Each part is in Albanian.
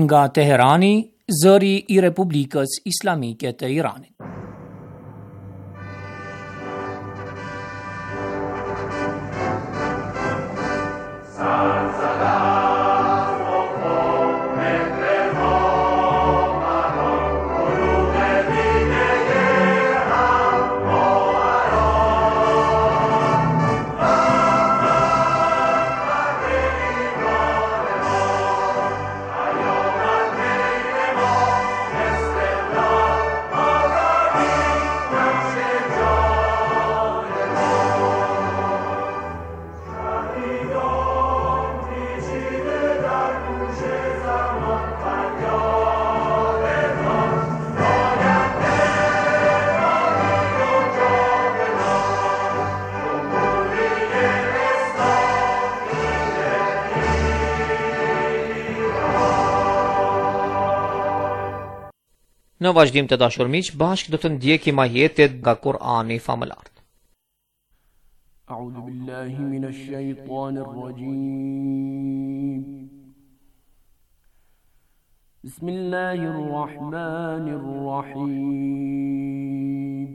nga Teherani, zëri I Republikës Islamike të Iranit. Në vazhdim të dashur miq, bashkë do të ndjekim ajetet nga Kur'ani famëlar. A'udhu billahi minash shaitanir rajim. Bismillahir rahmanir rahim.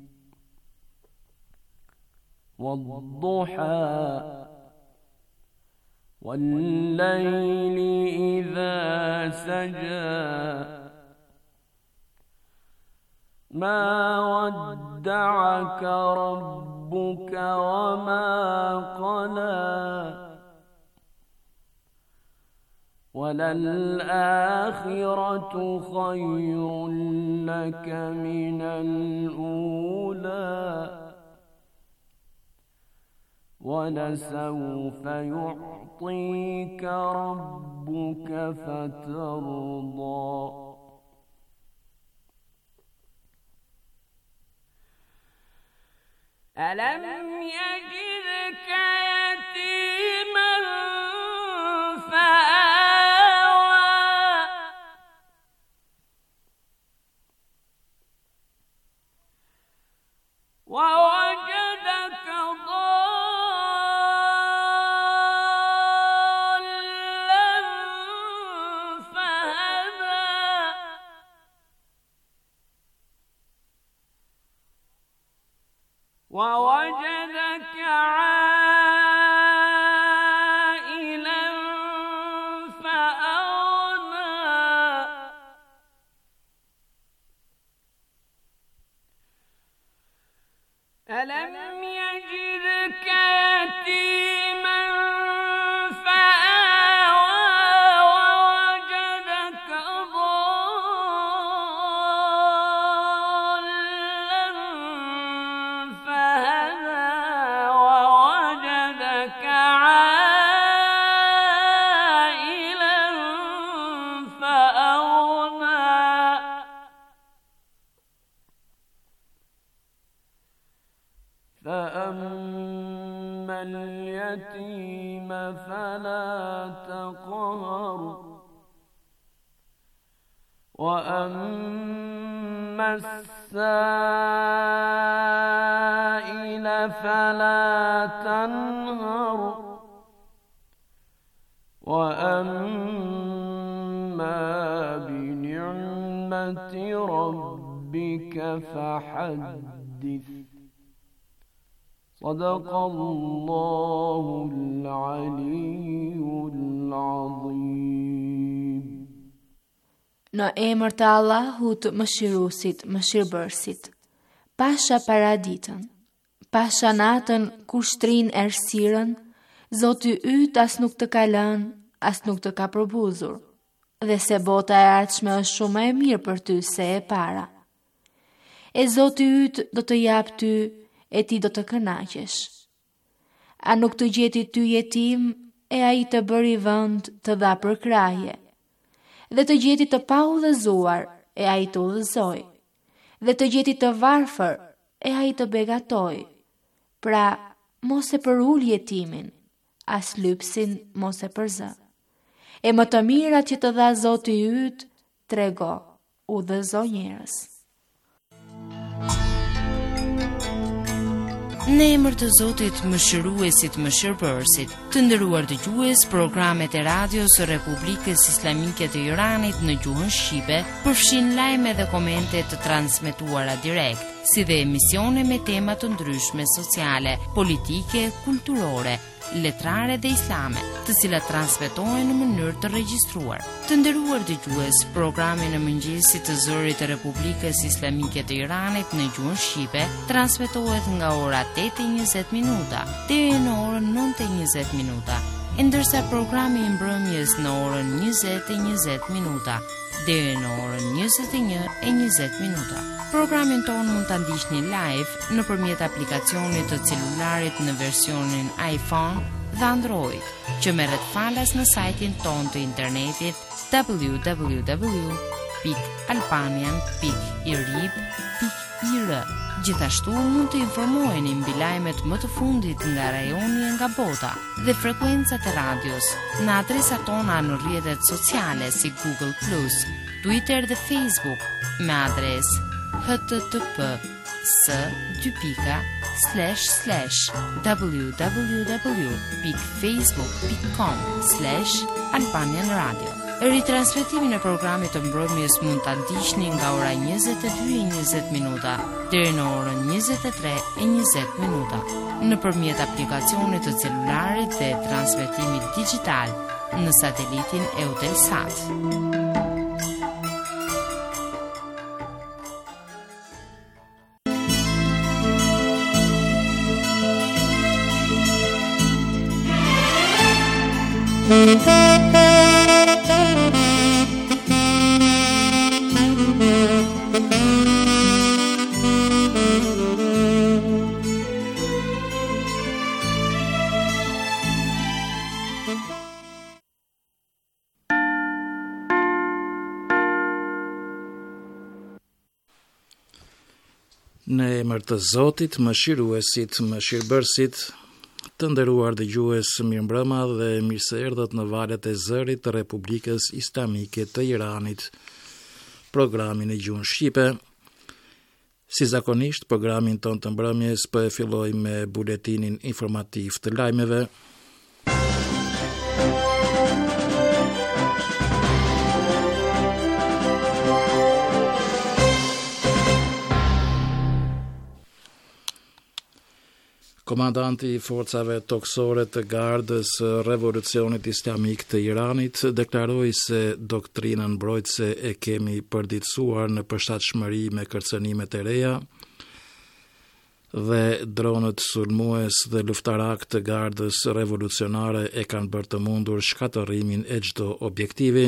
Wad-duha wal-layli idha saja ما ودعك ربك وما قلى وللآخرة خير لك من الأولى ولسوف يعطيك ربك فترضى ألم يجدك يتيما فآوى ووجدك ضالا فهدى ووجدك عائلا فأغنى ألم يجدك يتيما فآوى ووجدك ضالا فهدى ووجدك عائلا فأغنى فأما اليتيم فلا تقهر وأما السائل فلا تنهر وأما بنعمة ربك فحدث صدق الله العلي العظيم. Në emër të Allahut mëshiruesit, mëshirbërësit. Pasha paraditën, pasha natën kur shtrin errësirën, Zoti yt as nuk të ka lënë, as nuk të ka përbuzur, dhe se bota e ardhshme është shumë e mirë për ty se e para. E Zoti yt do të jap ty e ti do të kënaqesh. A nuk të gjeti ty jetim e ai të bëri vend të dha për kraje, dhe të gjeti të pa udhëzuar e ai të udhëzoi, dhe të gjeti të varfër e ai të begatoi. Pra, mos e përul jetimin, as lypsin mos e përzë. E më të mirat që të dha Zoti yt, trego, udhëzo njerëz. Në emër të Zotit Mëshiruesit Mëshirbërësit, të nderuar dëgjues, programet e radios së Republikës Islamike të Iranit në gjuhën shqipe përfshin lajme dhe komente të transmetuara direkt, si dhe emisione me tema të ndryshme sociale, politike, kulturore, letrare dhe islame, të cilat transmetohen në mënyrë të regjistruar. Të nderuar dëgjues, programi në mëngjesit të zërit të Republikës Islamike të Iranit në gjuhën shqipe transmetohet nga ora 8:20 minuta deri në orën 9:20 minuta, ndërsa programi i mbrëmjes në orën 20:20 minuta deri në orën 21:20 minuta. Programin tonë mund ta ndiqni live nëpërmjet aplikacionit të celularit në versionin iPhone dhe Android, që merret falas në sajtin tonë të internetit www.albanian.irib.ir. Gjithashtu mund të informoheni mbi lajmet më të fundit nga rajoni e nga bota dhe frekuencat e radios në adresat tona në rrjetet sociale si Google+, Twitter dhe Facebook me adresë http://www.facebook.com/Albanian Radio. Ritransmetimin e programit të mbrëmjes mund ta ndiqni nga ora 22:20 minuta deri në orën 23:20 minuta nëpërmjet aplikacionit të celularit dhe transmetimit digjital në satelitin Eutelsat. Në emër të Zotit, Mëshiruesit, Mëshirbërësit, të nderuar dëgjues, mirëmbrëma dhe mirë se erdhët në valët e zërit të Republikës Islamike të Iranit, programin e gjuhën shqipe. Si zakonisht, programin ton të mbrëmjes po e filloj me buletinin informativ të lajmeve. Komandanti i forcave toksore të Gardës Revolucionit Islamik të Iranit deklaroi se doktrinën mbrojtëse e kemi përditësuar në përshtatshmëri me kërcënimet e reja dhe dronët sulmues dhe luftarak të Gardës Revolucionare e kanë bërë të mundur shkatërrimin e çdo objektivi.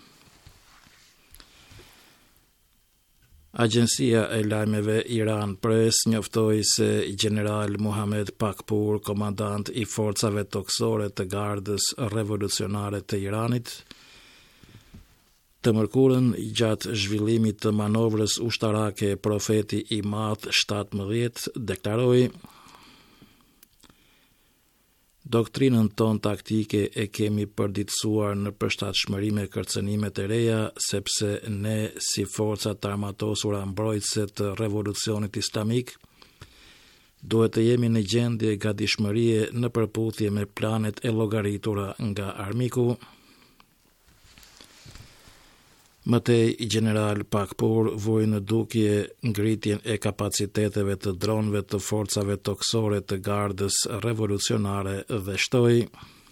Agjencia e lajmeve Iran Press njoftoi se general Muhammed Pakpur, komandant i forcave toksore të Gardës Revolucionare të Iranit, të mërkurën gjatë zhvillimit të manovrës ushtarake Profeti i Madh 17 deklaroi: Doktrinën ton taktike e kemi përditësuar në përshtatshmëri me kërcënimet e reja, sepse ne, si forcat të armatosura mbrojtëse të revolucionit islamik, duhet të jemi në gjendje gatishmërie në përputhje me planet e llogaritura nga armiku. Mëtej, general Pakpur vuri në dukje ngritjen e kapaciteteve të dronëve të forcave toksore të Gardës Revolucionare dhe shtoi: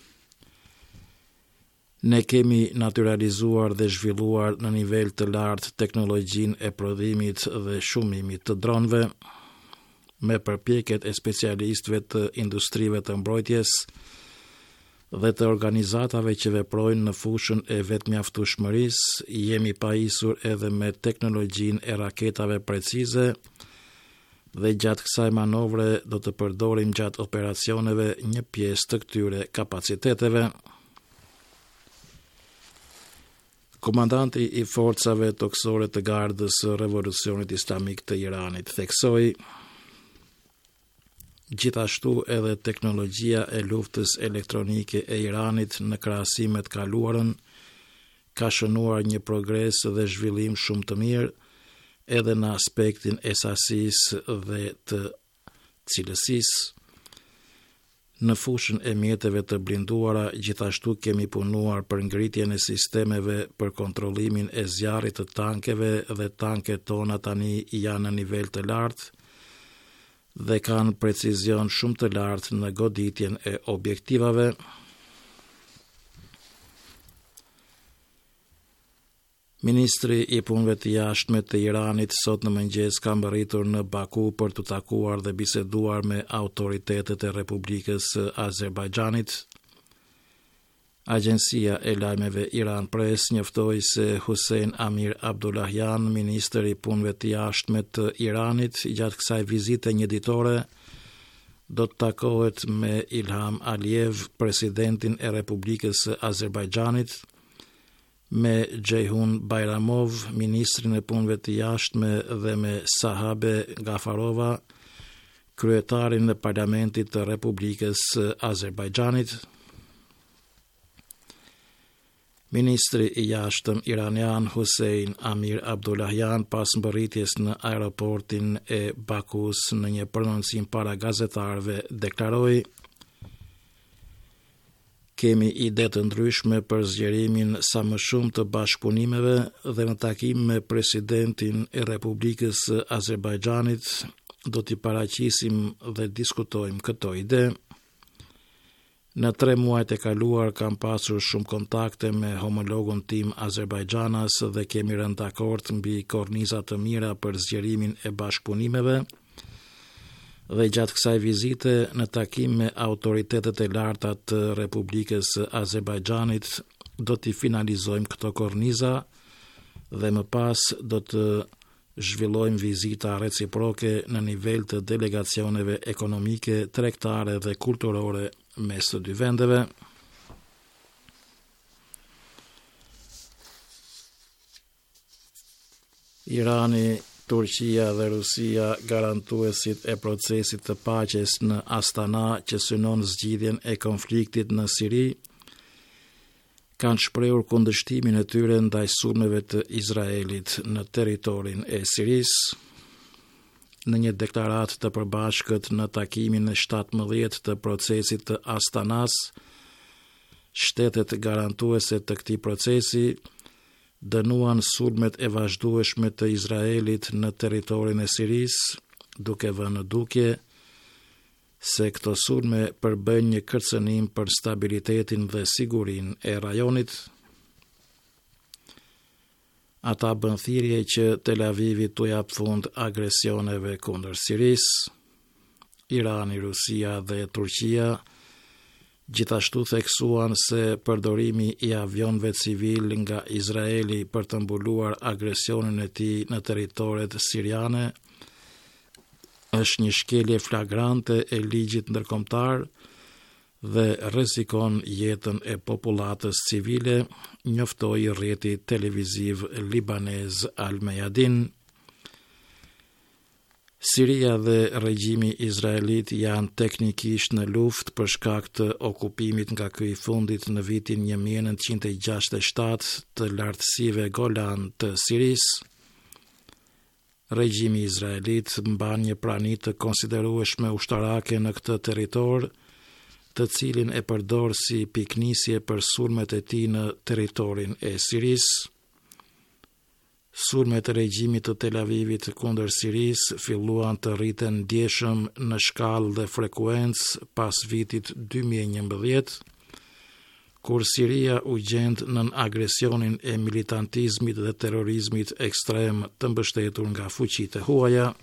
Ne kemi naturalizuar dhe zhvilluar në nivel të lartë teknologjinë e prodhimit dhe shumimit të dronëve, me përpjekjet e specialistëve të industrive të mbrojtjes dhe të organizatave që veprojnë në fushën e vetmjaftueshmërisë, jemi pajisur edhe me teknologjinë e raketave precize dhe gjatë kësaj manovre do të përdorim gjatë operacioneve një pjesë të këtyre kapaciteteve. Komandanti i forcave toksore të Gardës Revolucionit Islamik të Iranit theksoi: Gjithashtu edhe teknologjia e luftës elektronike e Iranit në krahasim me të kaluarën ka shënuar një progres dhe zhvillim shumë të mirë edhe në aspektin e sasisë dhe të cilësisë. Në fushën e mjeteve të blinduara, gjithashtu kemi punuar për ngritjen e sistemeve për kontrollimin e zjarrit të tankeve dhe tanket tona tani janë në nivel të lartë dhe kanë precizion shumë të lartë në goditjen e objektivave. Ministri i punëve të jashtme të Iranit sot në mëngjes ka mbërritur në Baku për të takuar dhe biseduar me autoritetet e Republikës së Azerbajxhanit. Agjencia e lajmeve Iran Press njoftoi se Hussein Amir Abdullahian, ministri i punëve të jashtme të Iranit, gjatë kësaj vizite një ditore, do të takohet me Ilham Aliyev, presidentin e Republikës së Azerbajxhanit, me Gjejhun Bajramov, ministrin e punëve të jashtme, dhe me Sahabe Gafarova, kryetarin e parlamentit të Republikës së Azerbajxhanit. Ministri i jashtëm iranian Hussein Amir Abdullahian, pas mbërritjes në aeroportin e Bakus në një prononcim para gazetarëve, deklaroi: "Kemi ide të ndryshme për zgjerimin sa më shumë të bashkëpunimeve dhe në takim me presidentin e Republikës së Azerbajxhanit do t'i paraqisim dhe diskutojmë këto ide. Në 3 muajt e kaluar kam pasur shumë kontakte me homologun tim Azerbajxhanas dhe kemi rënë dakord mbi korniza të mira për zgjerimin e bashkëpunimeve dhe gjatë kësaj vizite në takim me autoritetet e larta të Republikës së Azerbajxhanit do t'i finalizojmë këto korniza dhe më pas do të zhvillojmë vizita reciproke në nivel të delegacioneve ekonomike, tregtare dhe kulturore mes të dy vendeve." Irani, Turqia dhe Rusia, garantuesit e procesit të paqes në Astana që synon zgjidhjen e konfliktit në Siri, kanë shprehur kundërshtimin e tyre ndaj sulmeve të Izraelit në territorin e Sirisë. Në një deklaratë të përbashkët në takimin e 17 të procesit të Astanas, shtetet garantuese të këtij procesi dënuan sulmet e vazhdueshme të Izraelit në territorin e Sirisë, duke vënë në dukje se këto sulme përbëjnë një kërcënim për stabilitetin dhe sigurinë e rajonit. Ata bën thirrje që Tel Avivi t'u jap fund agresioneve kundër Sirisë. Irani, Rusia dhe Turqia gjithashtu theksuan se përdorimi i avionëve civil nga Izraeli për të mbuluar agresionin e tij në territoret siriane është një shkelje flagrante e ligjit ndërkombëtar dhe rrezikon jetën e popullatës civile, njoftoi rrjeti televiziv libanez Al Mayadin. Siria dhe regjimi izraelit janë teknikisht në luftë për shkak të okupimit nga ky i fundit në vitin 1967 të lartësive Golan të Sirisë. Regjimi izraelit mban një prani të konsiderueshme ushtarake në këtë territor, të cilin e përdor si piknisje për sulmet e tij në territorin e Sirisë. Sulmet e regjimit të Tel Avivit kundër Sirisë filluan të rriten ndjeshëm në shkallë dhe frekuencë pas vitit 2011, kur Siria u gjend nën agresionin e militantizmit dhe terrorizmit ekstrem të mbështetur nga fuqitë e huaja.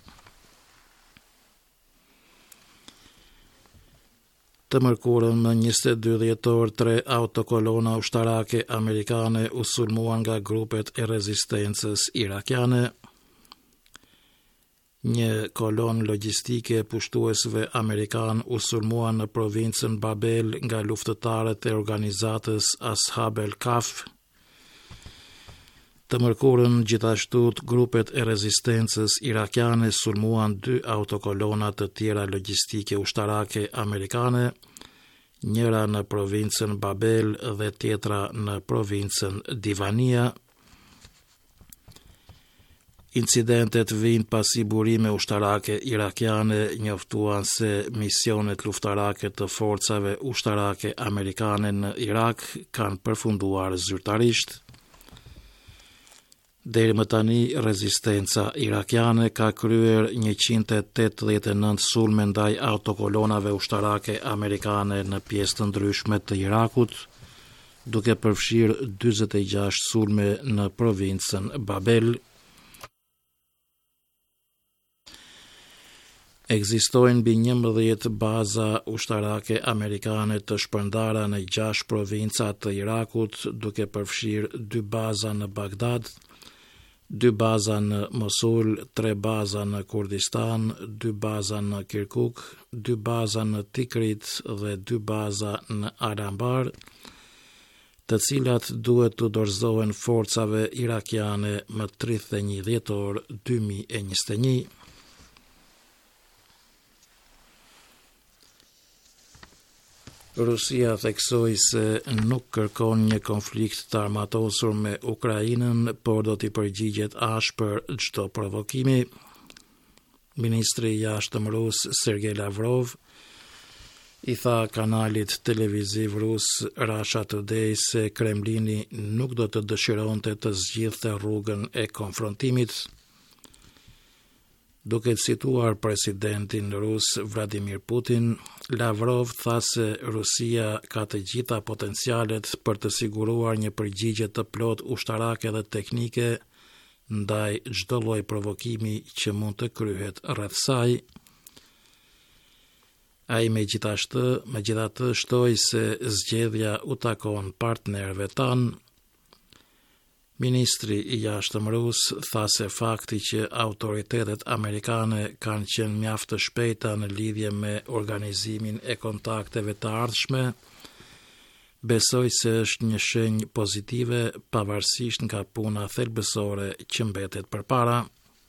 Të mërkurën në 22 dhjetor 3 autokolona ushtarake amerikane u sulmuan nga grupet e rezistencës irakiane. Një kolon logjistike pushtuesve amerikan u sulmuan në provincën Babel nga luftëtarët e organizatës Ashab el-Kaf. Të mërkurën gjithashtu grupet e rezistencës irakiane sulmuan 2 autokolona të tjera logjistike ushtarake amerikane, njëra në provincën Babel dhe tjetra në provincën Divania. Incidentet vijnë pasi burime ushtarake irakiane njoftuan se misionet luftarake të forcave ushtarake amerikane në Irak kanë përfunduar zyrtarisht. Deri më tani, rezistenca irakiane ka kryer 189 sulme ndaj autokolonave ushtarake amerikane në pjesë të ndryshme të Irakut, duke përfshirë 46 sulme në provincën Babel. Ekzistojnë mbi 11 baza ushtarake amerikane të shpërndara në 6 provinca të Irakut, duke përfshirë 2 baza në Bagdad, 2 baza në Mosul, 3 baza në Kurdistan, 2 baza në Kirkuk, 2 baza në Tikrit dhe 2 baza në Al-Anbar, të cilat duhet të dorëzohen forcave irakiane më 31 dhjetor 2021. Rusia theksoi se nuk kërkon një konflikt të armatosur me Ukrainën, por do t'i përgjigjet ashpër çdo provokimi. Ministri i jashtëm rus Sergej Lavrov i tha kanalit televiziv rus Russia Today se Kremlini nuk do të dëshironte të zgjidhte rrugën e konfrontimit. Duke cituar presidentin rus Vladimir Putin, Lavrov tha se Rusia ka të gjitha potencialet për të siguruar një përgjigje të plot ushtarake dhe teknike ndaj çdo lloj provokimi që mund të kryhet rreth saj. Ai megjithatë shtoi se zgjedhja u takon partnerëve tanë. Ministri i jashtëm rus tha se fakti që autoritetet amerikane kanë qenë mjaft të shpejta në lidhje me organizimin e kontakteve të ardhshme, besoj se është një shenjë pozitive pavarësisht nga puna thelbësore që mbetet përpara.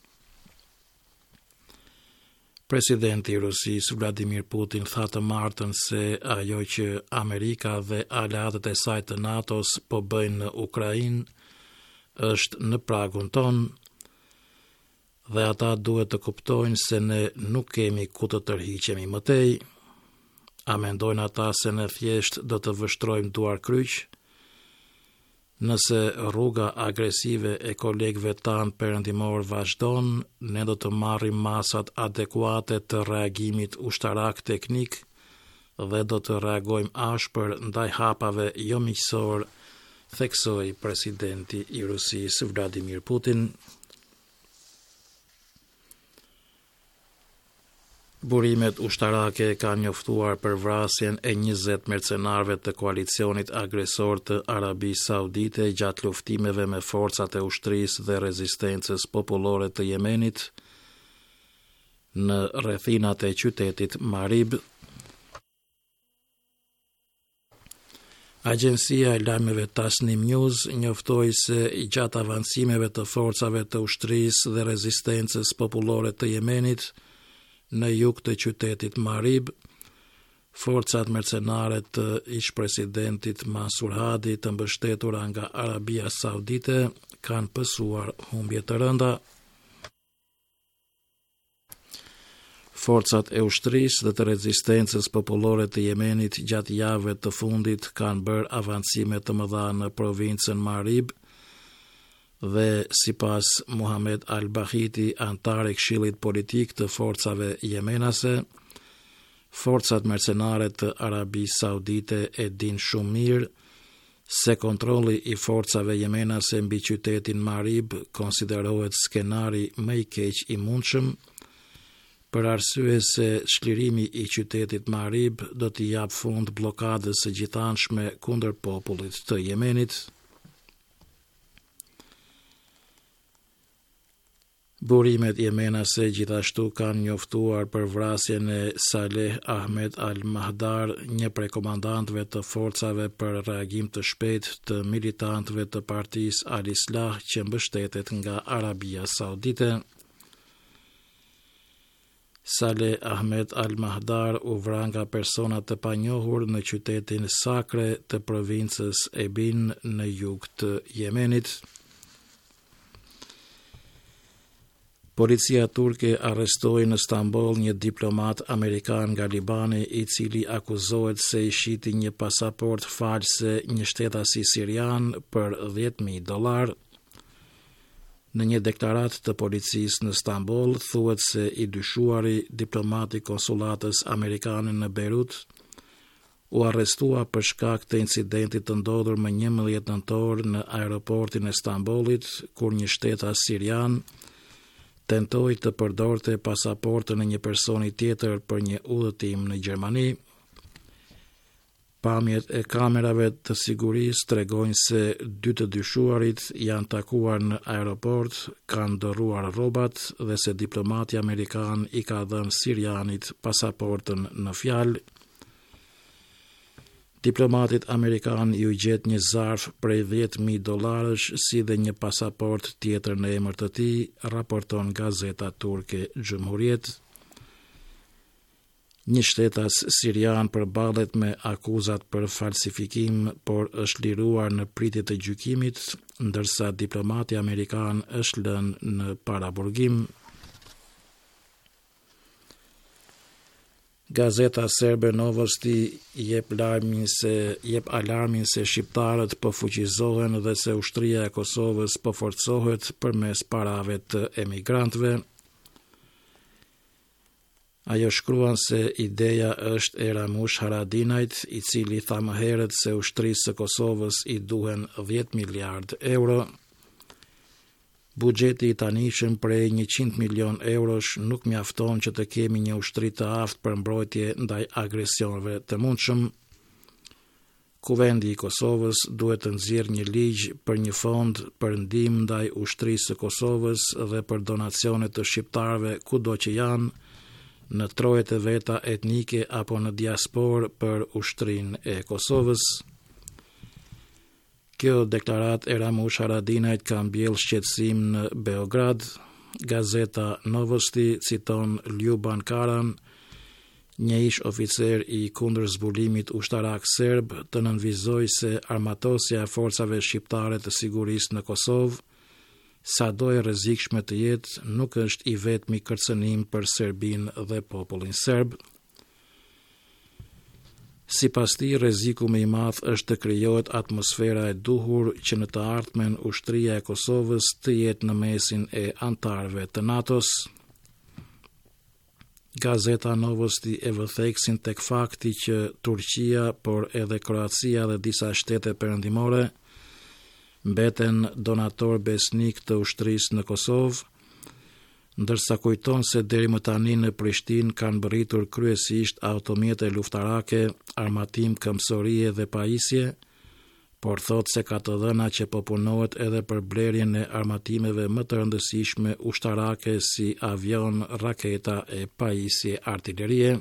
Presidenti i Rusisë Vladimir Putin tha të martën se ajo që Amerika dhe aleatët e saj të NATO-s po bëjnë në Ukrainë është në pragun ton, dhe ata duhet të kuptojnë se ne nuk kemi ku të tërhiqemi mëtej. A mendojnë ata se ne thjesht do të vështrojmë duar kryq? Nëse rruga agresive e kolegëve tanë perëndimor vazhdon, ne do të marrim masat adekuate të reagimit ushtarak teknik dhe do të reagojmë ashpër ndaj hapave jo miqësor, theksoi presidenti i Rusisë Vladimir Putin. Burimet ushtarake kanë njoftuar për vrasjen e 20 mercenarëve të koalicionit agresor të Arabisë Saudite gjatë luftimeve me forcat e ushtrisë dhe rezistencës popullore të Yemenit në rrethinat e qytetit Marib. Agjencia e lajmeve Tasnim News njoftoi se gjatë avancimeve të forcave të ushtrisë dhe rezistencës popullore të Yemenit në jug të qytetit Marib, forcat mercenare të ish-presidentit Mansur Hadi të mbështetura nga Arabia Saudite kanë pësuar humbje të rënda. Forcat e ushtrisë dhe të rezistencës popullore të Yemenit gjatë javëve të fundit kanë bërë avancime të mëdha në provincën Marib dhe sipas Muhamed Al-Bahiti, antar i Këshillit Politik të forcave yemenase, forcat mercenare të Arabisë Saudite e dinë shumë mirë se kontrolli i forcave yemenase mbi qytetin Marib konsiderohet skenari më i keq i mundshëm, për arsye se çlirimi i qytetit Marib do t'i jap fund bllokadës së gjithanshme kundër popullit të Yemenit. Burimet yemenase gjithashtu kanë njoftuar për vrasjen e Saleh Ahmed Al-Mahdar, një prej komandantëve të forcave për reagim të shpejtë të militantëve të partisë Al-Islah që mbështetet nga Arabia Saudite. Saleh Ahmed Al-Mahdar u vra nga persona të panjohur në qytetin Sakre të provincës Ebin në jug të Yemenit. Policia turke arrestoi në Stamboll një diplomat amerikan nga Libani i cili akuzohet se i shiti një pasaport false një shtetasi sirian për $10,000. Në një deklarat të policisë në Stamboll thuhet se i dyshuari diplomati konsulatës amerikane në Beirut u arrestua për shkak të incidentit të ndodhur më 11 nëntor në aeroportin e Stambollit, kur një shtetas sirian tentoi të përdorte pasaportën e një personi tjetër për një udhëtim në Gjermani. Pamjet e kamerave të sigurisë tregojnë se 2 të dyshuarit janë takuar në aeroport, kanë dorruar rrobat dhe se diplomati amerikan i ka dhënë sirianit pasaportën në fjalë. Diplomatit amerikan ju gjet një zarf prej $10,000 si dhe një pasaport tjetër në emër të tij, raporton gazeta turke Cumhuriyet. Një shtetas sirian përballet me akuzat për falsifikim, por është liruar në pritje të gjykimit, ndërsa diplomati amerikan është lënë në paraburgim. Gazeta serbe Novosti jep alarmin se shqiptarët po fuqizohen dhe se ushtria e Kosovës po forcohet përmes parave të emigrantëve. Ajo shkruan se ideja është e Ramush Haradinajt, i cili tha më herët se ushtrisë së Kosovës i duhen 10 miliard euro. Buxheti i tanishëm prej 100 milion eurosh nuk mjafton që të kemi një ushtri të aftë për mbrojtje ndaj agresioneve të mundshëm. Kuvendi i Kosovës duhet të nxjerrë një ligj për një fond për ndihmë ndaj ushtrisë së Kosovës dhe për donacione të shqiptarëve kudo që janë, në trojet e veta etnike apo në diasporë për ushtrinë e Kosovës. Kjo deklarat e Ramush Haradinajt ka mbjellë shqetësim në Beograd. Gazeta Novosti citon Ljuban Karan, një ish oficer i kundër zbulimit ushtarak serb, të nënvizoi se armatosja e forcave shqiptare të sigurisë në Kosovë, sado e rrezikshme të jetë, nuk është i vetmi kërcënim për Serbinë dhe popullin serb. Sipas tij, rreziku më i madh është të krijohet atmosfera e duhur që në të ardhmen ushtria e Kosovës të jetë në mesin e antarëve të NATO-s. Gazeta Novosti e vëtheksin tek fakti që Turqia, por edhe Kroacia dhe disa shtete perëndimore mbeten donator besnik të ushtrisë në Kosovë, ndërsa kujton se deri më tani në Prishtinë kanë bërritur kryesisht automjete luftarake, armatim, këmbësorie dhe pajisje, por thot se ka të dhëna që po punohet edhe për blerjen e armatimeve më të rëndësishme ushtarake si avion, raketa e pajisje artillerie.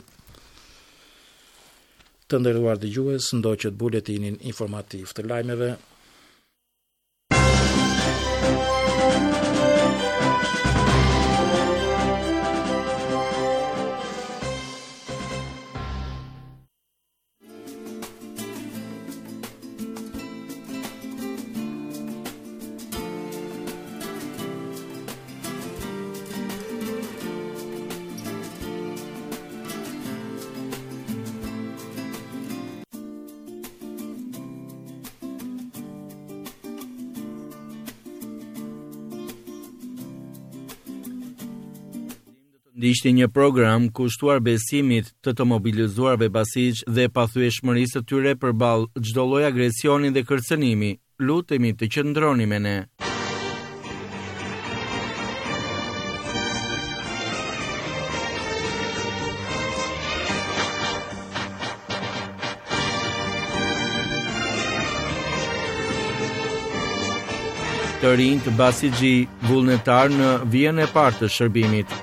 Të nderuar dëgjues, ndoqët buletinin informativ të lajmeve. Ishte një program kushtuar besimit të mobilizuarve basiq dhe pathyeshmërisë të tyre përballë çdo lloji agresioni dhe kërcënimi. Lutemi të qëndroni me ne. Të rinjt basixhi vullnetar në vijën e parë të shërbimit.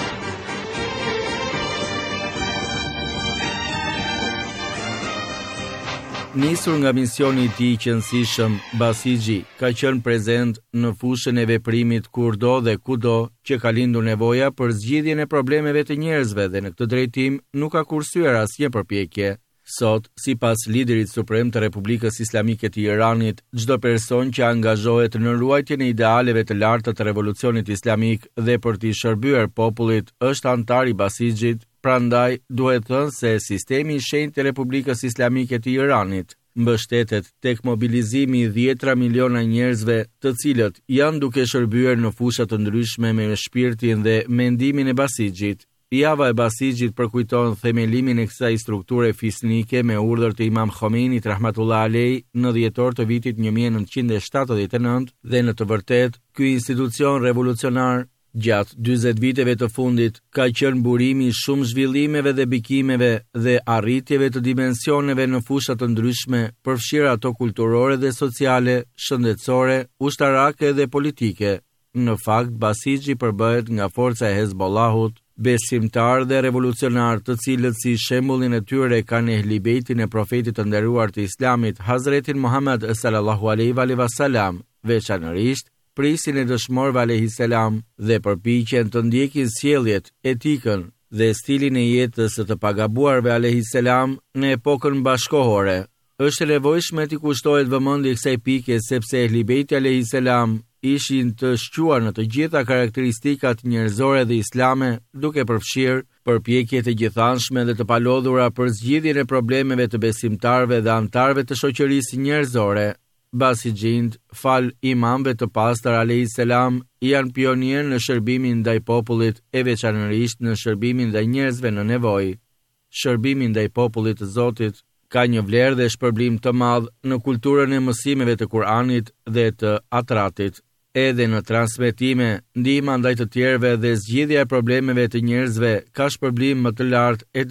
Nisur nga misioni i tij qëndësishëm, Basixhi ka qenë prezent në fushën e veprimit kurdo dhe kudo që ka lindur nevoja për zgjidhjen e problemeve të njerëzve dhe në këtë drejtim nuk ka kursyer asnjë përpjekje. Sot, sipas liderit suprem të Republikës Islamike të Iranit, çdo person që angazhohet në ruajtjen e idealeve të larta të revolucionit islamik dhe për t'i shërbyer popullit është antar i Basixhit, prandaj duhet thënë se sistemi i shenjtë i Republikës Islamike të Iranit mbështetet tek mobilizimi i 10 miliona njerëzve, të cilët janë duke shërbyer në fusha të ndryshme me shpirtin dhe mendimin e Basixhit. Java e Basixhit përkujton themelimin e kësaj strukture fisnike me urdhër të Imam Khomeinit rahmatullah alej në dhjetor të vitit 1979 dhe në të vërtetë ky institucion revolucionar gjatë 40 viteve të fundit ka qenë burimi i shumë zhvillimeve dhe bikimeve dhe arritjeve të dimensioneve në fusha të ndryshme, përfshirë ato kulturore dhe sociale, shëndetësore, ushtarake dhe politike. Në fakt, Basixhi përbëhet nga forca e Hezbollahut, besimtar dhe revolucionar, të cilët si shembullin e tyre kanë Ehli Bejtin e profetit të nderuar të Islamit, Hazretin Muhammed sallallahu alaihi wasallam, veçanërisht prisin e dëshmorëve alayhiselam dhe përpiqen të ndjekin sjelljet, etikën dhe stilin e jetës të pagabuarve alayhiselam në epokën bashkohore. Është e nevojshme të kushtohet vëmendje kësaj pike sepse Ehli Bejti alayhiselam ishin të shquar në të gjitha karakteristikat njerëzore dhe islame, duke përfshirë përpjekjet e gjithanshme dhe të palodhura për zgjidhjen e problemeve të besimtarëve dhe antarëve të shoqërisë njerëzore. Basixhind, fal imamëve të pastër alayhiselam, janë pionierë në shërbimin ndaj popullit, e veçanërisht në shërbimin ndaj njerëzve në nevojë. Shërbimi ndaj popullit të Zotit ka një vlerë dhe shpërblim të madh në kulturën e mësimeve të Kuranit dhe të atratit. Edhe në transmetime, ndihma ndaj të tjerëve dhe zgjidhja e problemeve të njerëzve ka shpërblim më të lartë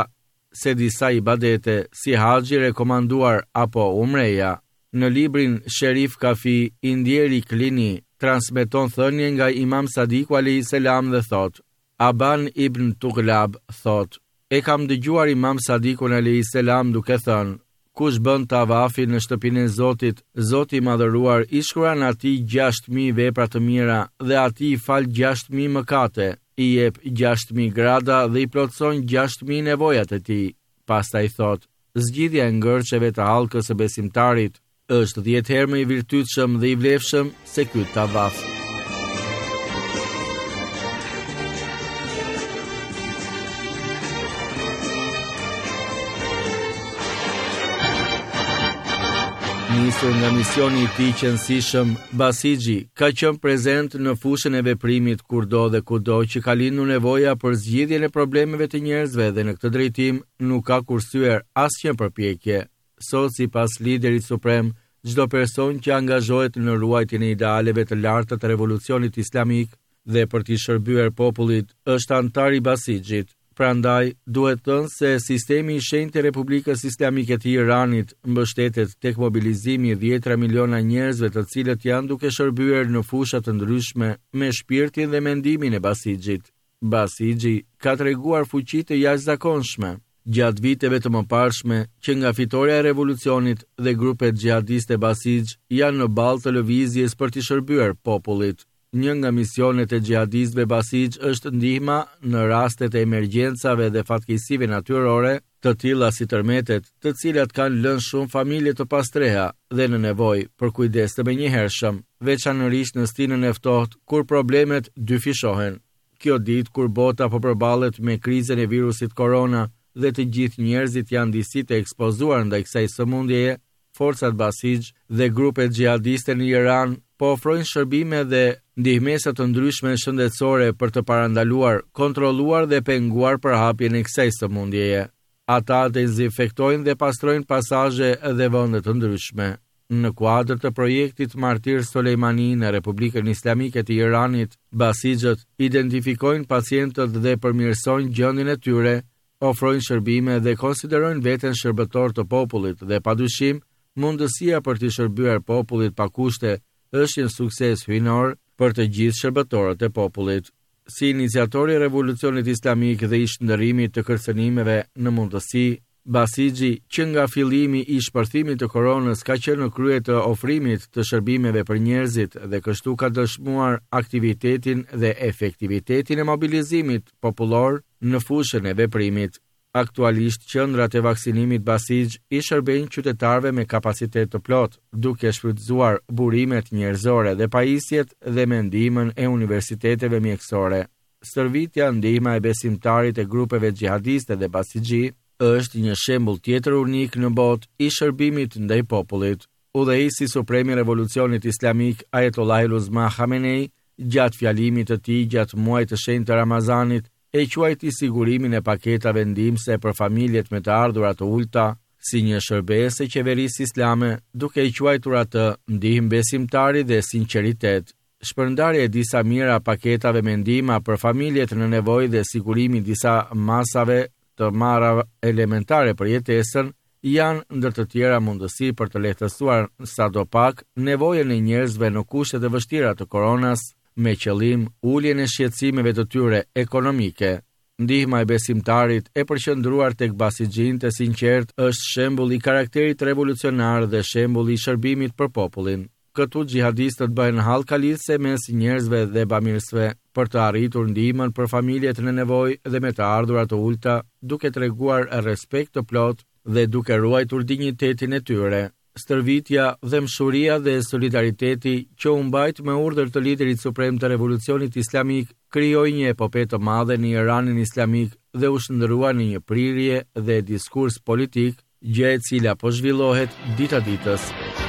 disa ibadete, si haxhi rekomanduar apo umreja. Në librin Sherif Kafi, Indjeri Klini transmeton thënie nga Imam Sadiku alayhiselam dhe thot: Aban ibn Tughlab thot: E kam dëgjuar Imam Sadikun alayhiselam duke thënë: Kush bën tavafin në shtëpinë e Zotit, Zoti i madhëruar i shkruan atij 6.000 vepra të mira dhe atij i fal 6.000 mëkate, i jep 6.000 grada dhe i plotson 6.000 nevojat e tij. Pastaj thot: Zgjidhja e ngërçeve të hallkës së besimtarit është 10 herë më i virtytshëm dhe i vlefshëm se ky tavaf. Nisur nga misioni i tij qëndësishëm, Basixhi ka qenë prezent në fushën e veprimit kudo dhe kudo që ka lindur nevoja për zgjidhjen e problemeve të njerëzve dhe në këtë drejtim nuk ka kursyer asnjë përpjekje. Sot, sipas liderit suprem, çdo person që angazhohet në ruajtjen e idealeve të larta të revolucionit islamik dhe për t'i shërbyer popullit është antar i Basixhit. Prandaj, duhet thënë se sistemi i shenjtë i Republikës Islamike të Iranit mbështetet tek mobilizimi i 10 miliona njerëzve të cilët janë duke shërbyer në fusha të ndryshme me shpirtin dhe mendimin e Basixhit. Basixhi ka treguar fuqi të jashtëzakonshme gjatë viteve të mëparshme që nga fitoria e revolucionit dhe grupet xhihadiste Basixh janë në balë të lëvizjes për t'i shërbyer popullit. Një nga misionet e xhihadistëve Basixh është ndihma në rastet e emergjencave dhe fatkeqësive natyrore, të tilla si tërmetet, të cilat kanë lënë shumë familje të pastreha dhe në nevojë për kujdes të menjëhershëm, veçanërisht në stinën e ftohtë kur problemet dyfishohen. Kjo ditë kur bota po përballet me krizën e virusit korona dhe të gjithë njerëzit janë disi të ekspozuar ndaj kësaj sëmundjeje, forcat Basixh dhe grupet xhihadiste në Iran po ofrojnë shërbime dhe ndihmesa të ndryshme shëndetësore për të parandaluar, kontrolluar dhe penguar përhapjen e kësaj sëmundjeje. Ata dezinfektojnë dhe pastrojnë pasazhe dhe vende të ndryshme. Në kuadër të projektit Martir Soleimani në Republikën Islamike të Iranit, Basixhët identifikojnë pacientët dhe përmirësojnë gjendjen e tyre, ofrojnë shërbime dhe konsiderojnë veten shërbëtor të popullit dhe padyshim mundësia për të shërbyer popullit pa kushte është një sukses hyjnor për të gjithë shërbëtorët e popullit. Si iniciatori i revolucionit islamik dhe i shndërrimit të kërcënimeve në mundësi, Basixhi, që nga fillimi i shpërthimit të koronës ka qenë në krye të ofrimit të shërbimeve për njerëzit dhe kështu ka dëshmuar aktivitetin dhe efektivitetin e mobilizimit popullor në fushën e veprimit. Aktualisht qendrat e vaksinimit Basig I shërbejnë qytetarëve me kapacitet të plot, duke shfrytëzuar burimet njerëzore dhe pajisjet dhe me ndihmën e universiteteve mjekësore. Stërvitja ndihma e besimtarit e grupeve xhihadiste dhe Basigi është një shembull tjetër unik në botë I shërbimit ndaj popullit. Udhëheqësi suprem I revolucionit islamik Ayatollah Uzma Khamenei, gjatë fjalimit të tij gjatë muajit të shenjtë të Ramazanit, e quajti sigurimin e paketave ndihmëse për familjet me të ardhura të ulta si një shërbesë e qeverisë islame, duke I quajtur atë ndihmë besimtari dhe sinqeritet. Shpërndarja e disa mijëra paketave me ndihma për familjet në nevojë dhe sigurimi I disa masave të marrave elementare për jetesën janë ndër të tjera mundësi për të lehtësuar sadopak nevojën e njerëzve në kushte të vështira të koronas, me qëllim uljen e shqetësimeve të tyre ekonomike. Ndihma e besimtarit e përqendruar tek basigjinët e sinqert është shembull I karakterit revolucionar dhe shembull I shërbimit për popullin. Këtu xhihadistët bëhen hallkalidhse mes njerëzve dhe bamirësve për të arritur ndihmën për familjet në nevojë dhe me të ardhurat të ulta, duke treguar respekt të plot dhe duke ruajtur dinjitetin e tyre. Stërvitja dhe mshuria dhe solidariteti që u mbajt me urdhër të liderit suprem të revolucionit islamik krijoi një epopë të madhe në Iranin islamik dhe u shndrua në një prirje dhe diskurs politik, gjë e cila po zhvillohet dita ditës.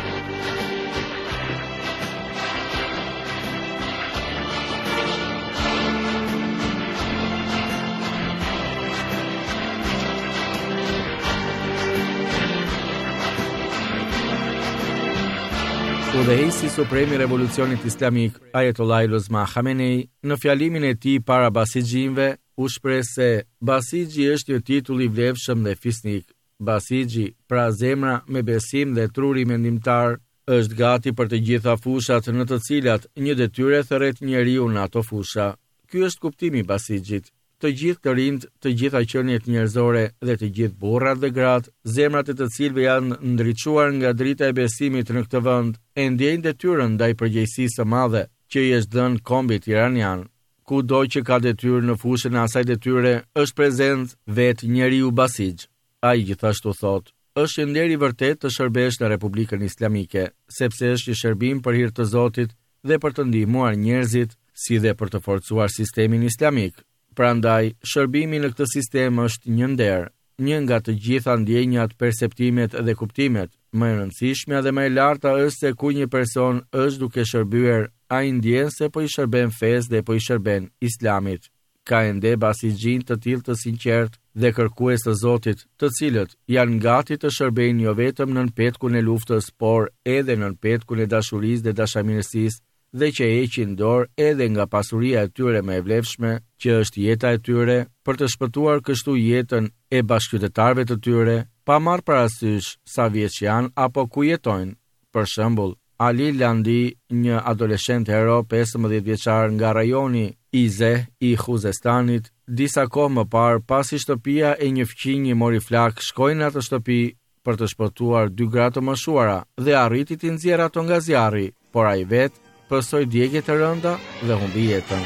Udhëheqësi suprem I revolucionit islamik Ayatollah Uzma Khamenei në fjalimin e tij para basigjinëve u shpreh se Basigi është një titull I vlefshëm dhe fisnik. Basigi, pra zemra me besim dhe truri mendimtar, është gati për të gjitha fushat në të cilat një detyrë thërret njeriu në ato fusha. Ky është kuptimi I Basigjit. Të gjithë të rinjt, të gjitha qenjet njerëzore dhe të gjithë burrat dhe gratë, zemrat e të cilëve janë ndriçuar nga drita e besimit në këtë vend, e ndjejnë detyrën ndaj përgjegjësisë së madhe që I është dhënë kombit iranian. Kudo që ka detyrë në fushën e asaj detyre, është prezent vetë njeriu Basig. Ai gjithashtu thotë, është një nder I vërtet të shërbesh në Republikën Islamike, sepse është një shërbim për hir të Zotit dhe për të ndihmuar njerëzit, si dhe për të forcuar sistemin islamik. Prandaj, shërbimi në këtë sistem është një nder, një nga të gjitha ndjenjat, perceptimet dhe kuptimet. Më e rëndësishmja dhe më e larta është se ku një person është duke shërbyer, ai ndjen se po I shërben fesë dhe po I shërben Islamit. Ka ende basigjin të tillë të sinqert dhe kërkues të Zotit, të cilët janë gati të shërbejnë jo vetëm nën petkun e luftës, por edhe nën petkun e dashurisë dhe dashamirësisë, dhe që heqin dorë edhe nga pasuria e tyre më e vlefshme, që është jeta e tyre, për të shpëtuar kështu jetën e bashkëqytetarëve të tyre, pa marrë parasysh sa vjeç janë apo ku jetojnë. Për shembull, Ali Landi, një adoleshent hero 15 vjeçar nga rajoni Ize I Khuzestanit, disa kohë më parë, pasi shtëpia e një fqinji mori flak, shkoi në atë shtëpi për të shpëtuar 2 gra të moshuara dhe arriti të nxjerrë ato nga zjarri, por ai vetë pësoj djegje të rënda dhe humbi jetën.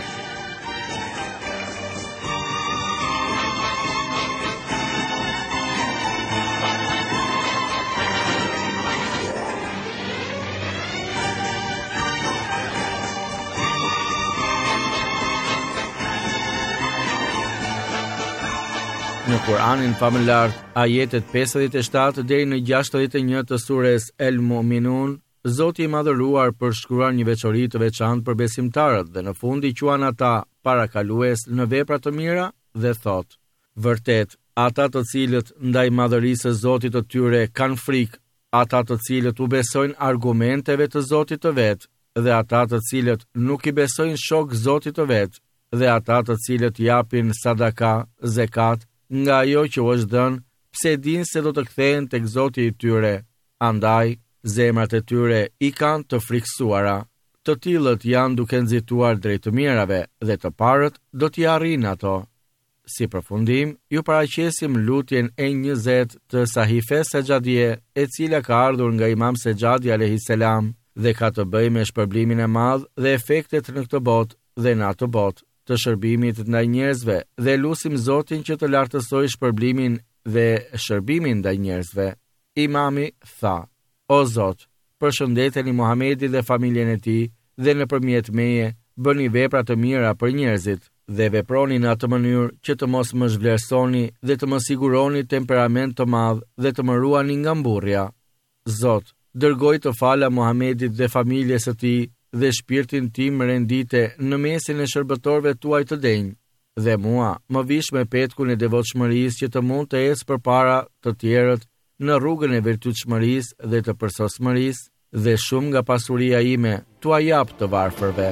Në Kur'anin famëlar, ajetet 57 deri në 61 të sures El Mu'minun, Zoti I madhëruar përshkruan një veçori të veçantë për besimtarët dhe në fund I quan ata parakalues në vepra të mira dhe thot: Vërtet, ata të cilët ndaj madhërisë së Zotit të tyre kanë frikë, ata të cilët u besojnë argumenteve të Zotit të vet, dhe ata të cilët nuk I besojnë shok Zotit të vet, dhe ata të cilët japin sadaka, zekat nga ajo që u është dhënë, pse dinë se do të kthehen tek Zoti I tyre. Andaj zemrat e tyre I kanë të frikësuara. Të tillët janë duke nxituar drejt të mirave dhe të parët do t'i arrijnë ato. Si përfundim, ju paraqesim lutjen e 20 të Sahife Sejadie, e cila ka ardhur nga Imam Sejadi alayhis salam dhe ka të bëjë me shpërblimin e madh dhe efektet në këtë botë dhe në atë botë. të shërbimit ndaj njerëzve dhe lutim Zotin që të lartësojë shpërblimin dhe shërbimin ndaj njerëzve. Imami tha: O Zot, përshëndeteni Muhamedit dhe familjen e tij dhe nëpërmjet meje bëni vepra të mira për njerëzit dhe veproni në atë mënyrë që të mos më zhvlerësoni dhe të më siguroni temperament të madh dhe të më ruani nga mburrja. Zot, dërgoj të fala Muhamedit dhe familjes së tij dhe shpirtin tim rendite në mesin e shërbëtorëve tuaj të denj, dhe mua më vish me petkun e devotshmërisë që të mund të ecë përpara të tjerët në rrugën e virtytshmërisë dhe të përsosmërisë, dhe shumë nga pasuria ime t'ua jap të varfërve.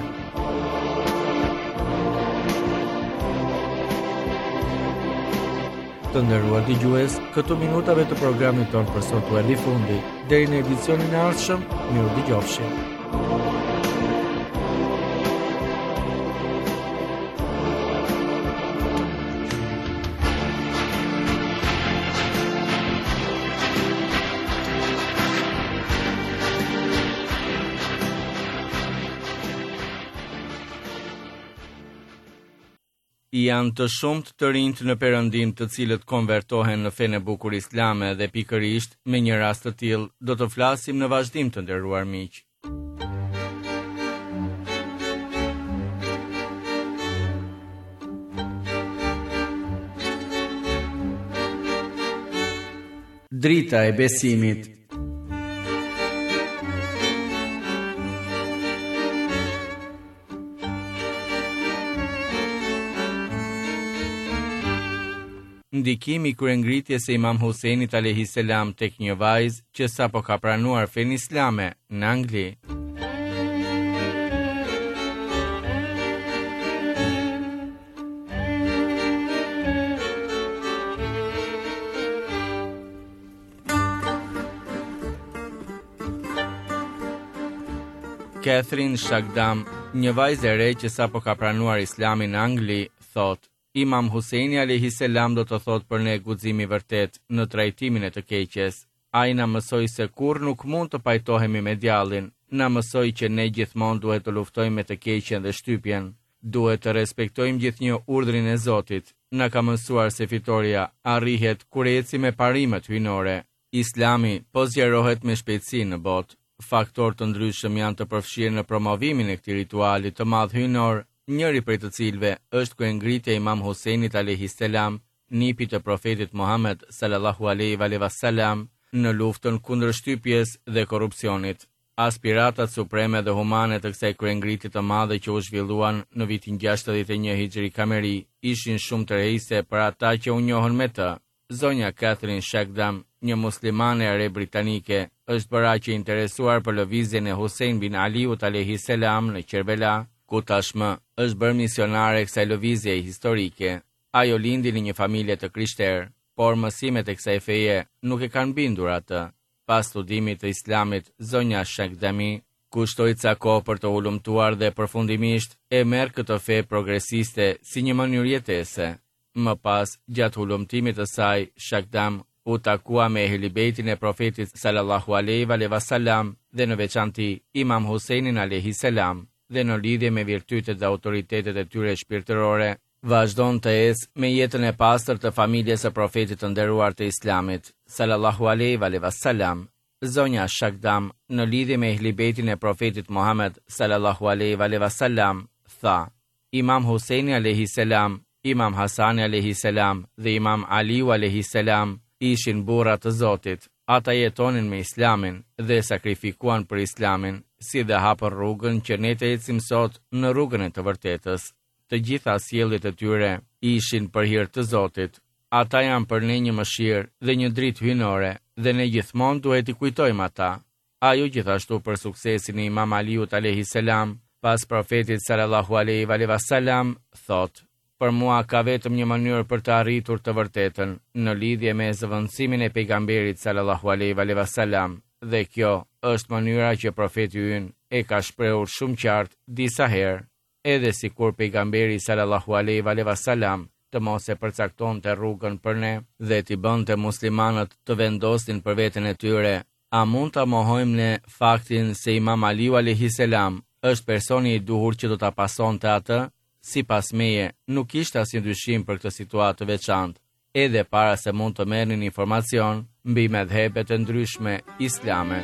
Të nderuar dëgjues, këto minutave të programit ton për sot u erdhi fundi. Deri në edicionin e ardhshëm, miru dëgjofshim. Janë të shumt të rinjt në Perëndim të cilët konvertohen në fenë e bukur islame dhe pikërisht me një rast të tillë do të flasim në vazhdim, të nderuar miq. Drita e besimit. Ndikimi kryengritjes së Imam Husajnit alayhis salam tek një vajzë që sapo ka pranuar fenë islame në Angli. Catherine Shagdam, një vajzë e re që sapo ka pranuar islamin në Angli, thotë: Imam Husajni alayhis salam do të thotë për ne guximi vërtet në trajtimin e të keqes. Ai na mësoi se kurrë nuk mund të pajtohemi me djallin. Na mësoi që ne gjithmonë duhet të luftojmë me të keqen dhe shtypjen. Duhet të respektojmë gjithnjë urdhrin e Zotit. Na ka mësuar se fitoria arrihet kur eci me parimet hyjnore. Islami po zgjerohet me shpejtësi në botë. Faktorë të ndryshëm janë të përfshirë në promovimin e këtij rituali të madh hyjnor, njëri prej të cilëve është kryengritja e Imam Husajnit alayhis salam, nipi të profetit Muhammed sallallahu alaihi wasallam në luftën kundër shtypjes dhe korrupsionit. Aspiratat supreme dhe humane të kësaj kryengritje të madhe që u zhvilluan në vitin 61 Hijri Kameri ishin shumë të rëndësishme për ata që u njohën me të. Zonja Catherine Shagdam, një muslimane e re britanike, është bërë aq e interesuar për lëvizjen e Husajn bin Aliut alayhis salam në Kerbela, ku tashmë është bërë misionare e kësaj lëvizje historike. Ajo lindi në një familje të krishterë, por mësimet e kësaj feje nuk e kanë bindur atë. Pas studimit të islamit, zonja Shagdami kushtoi ca kohë për të ulumtuar dhe përfundimisht e merr këtë fe progresiste si një mënyrë jetese. Më pas, gjatë ulumtimit të saj, Shagdam u takua me ehlibejtin e profetit sallallahu alaihi wasallam dhe në veçanti Imam Husajnin alayhis salam, dhe në lidhje me virtytet dhe autoritetet e tyre shpirtërore, vazhdon të ecë me jetën e pastër të familjes së profetit të nderuar të Islamit, sallallahu alaihi wasallam. Zonja Shagdam, në lidhje me ehlibejtin e profetit Muhammed, sallallahu alaihi wasallam, tha: Imam Husajni alayhis salam, Imam Hasani alayhis salam dhe Imam Aliu alayhis salam ishin burra të Zotit. Ata jetonin me Islamin dhe sakrifikuan për Islamin, si dhe hapën rrugën që ne të ecim sot në rrugën e të vërtetës. Të gjitha sjelljet e tyre ishin për hir të Zotit. Ata janë për ne një mëshirë dhe një dritë hyjnore, dhe ne gjithmonë duhet i kujtojmë ata. Ajo gjithashtu për suksesin e Imam Aliut alayhis salam pas profetit sallallahu alaihi wasallam, thotë: Për mua ka vetëm një mënyrë për të arritur të vërtetën në lidhje me zëvendësimin e pejgamberit sallallahu alaihi wasallam, dhe kjo është mënyra që profeti ynë e ka shprehur shumë qartë disa herë, edhe sikur pejgamberi sallallahu alaihi wasallam të mos e përcaktonte rrugën për ne dhe t'i bënte muslimanët të vendosin për veten e tyre. A mund ta mohojmë ne faktin se Imam Aliu alayhis salam është personi i duhur që do ta pasonte atë? Sipas meje, nuk ishte asnjë dyshim për këtë situatë të veçantë, edhe para se mund të merrnin informacion mbi medhhebe të ndryshme islame.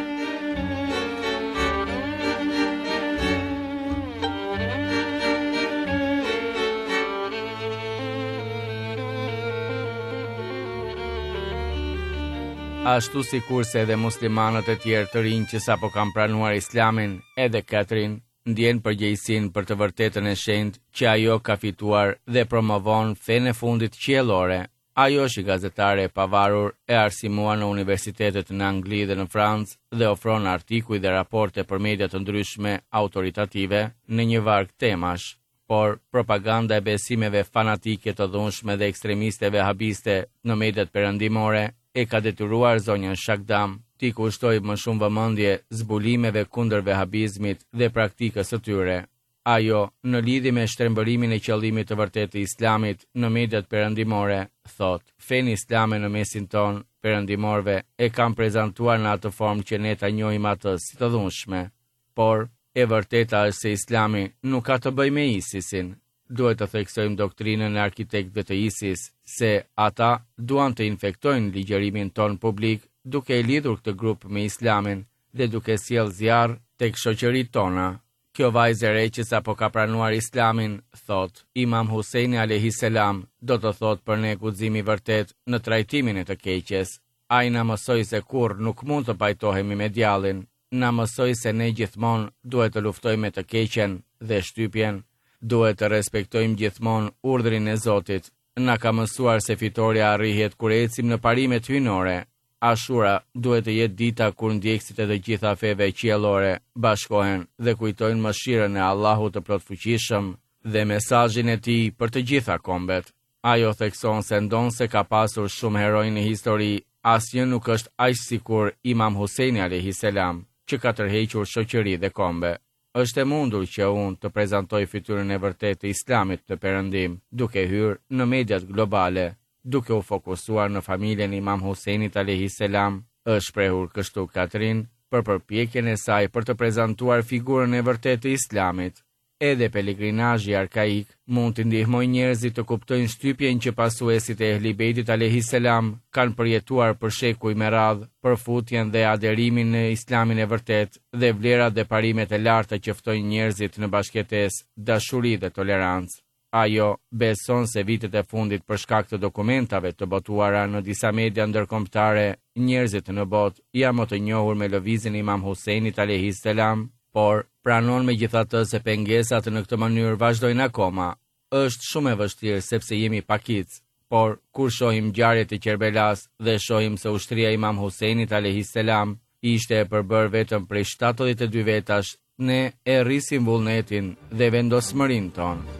Ashtu si kurse edhe muslimanët e tjerë të rinj që sapo kanë pranuar islamin, edhe Katrin ndjen përgjegjësinë për të vërtetën e shenjtë që ajo ka fituar dhe promovon fenë e fundit qiellore. Ajo është gazetare e pavarur, e arsimuar në universitetet në Angli dhe në Francë dhe ofron artikuj dhe raporte për media të ndryshme autoritative në një varg temash. Por propaganda e besimeve fanatike të dhunshme dhe ekstremiste vehabiste në mediat perëndimore e ka detyruar zonjën Shakdam t'i kushtoj më shumë vëmendje zbulimeve kundër vehabizmit dhe praktikës së tyre. Ajo, në lidhje me shtrembërimin e qëllimit të vërtetë të islamit në mediat perëndimore, thot: "Fenë islame në mesin ton, perëndimorëve, e kanë prezantuar në atë formë që ne ta njohim atë si të dhunshme. Por e vërteta është se Islami nuk ka të bëjë me ISIS-in. Duhet të theksojmë doktrinën e arkitektëve të ISIS, se ata duan të infektojnë ligjërimin ton publik duke e lidhur këtë grup me Islamin dhe duke sjellë zjarr tek shoqëritë tona." Kjo vajzë e re që sapo ka pranuar Islamin, thot, Imam Huseini alayhis salam do të thot për ne guximi vërtet në trajtimin e të keqes. Ai na mësoi se kurrë nuk mund të pajtohemi me djallin. Na mësoi se ne gjithmonë duhet të luftojmë me të keqen dhe shtypjen. Duhet të respektojmë gjithmonë urdhrin e Zotit. Na ka mësuar se fitoria arrihet kur ecim në parimet hyjnore. Ashura duhet të jetë dita kur ndjekësit e të gjitha feve qiellore bashkohen dhe kujtojnë mëshirën e Allahut të plotfuqishëm dhe mesazhin e tij për të gjitha kombet. Ajo thekson se ndonse ka pasur shumë heroj në histori, asnjë nuk është aq sikur Imam Huseini alayhis salam, që ka tërhequr shoqëri dhe kombe. Është e mundur që unë të prezantoj fytyrën e vërtetë të Islamit në Perëndim, duke hyrë në mediat globale, duke u fokusuar në familjen e Imam Huseinit alayhis salam, është shprehur kështu Katrin për përpjekjen e saj për të prezantuar figurën e vërtetë të Islamit. Edhe pelegrinazhi arkaik mund të ndihmojë njerëzit të kuptojnë shtypjen që pasuesit e Ehli Beitit alayhis salam kanë përjetuar për shekuj me radhë, përfutjen dhe aderimin në Islamin e vërtet dhe vlerat dhe parimet e larta që ftojnë njerëzit në bashkëtesë, dashuri dhe tolerancë. Ajo beson se vitet e fundit për shkak të dokumentave të botuara në disa media ndërkombëtare, njerëzit në botë janë më të njohur me lëvizjen e Imam Huseinit alayhis salam, por pranon megjithatë se pengesat në këtë mënyrë vazhdojnë akoma. Është shumë e vështirë sepse jemi pakic, por kur shohim ngjarjet e Kerbelas dhe shohim se ushtria e Imam Huseinit alayhis salam ishte e përbërë vetëm prej 72 vetash, ne e rrisim vullnetin dhe vendosmërinë tonë.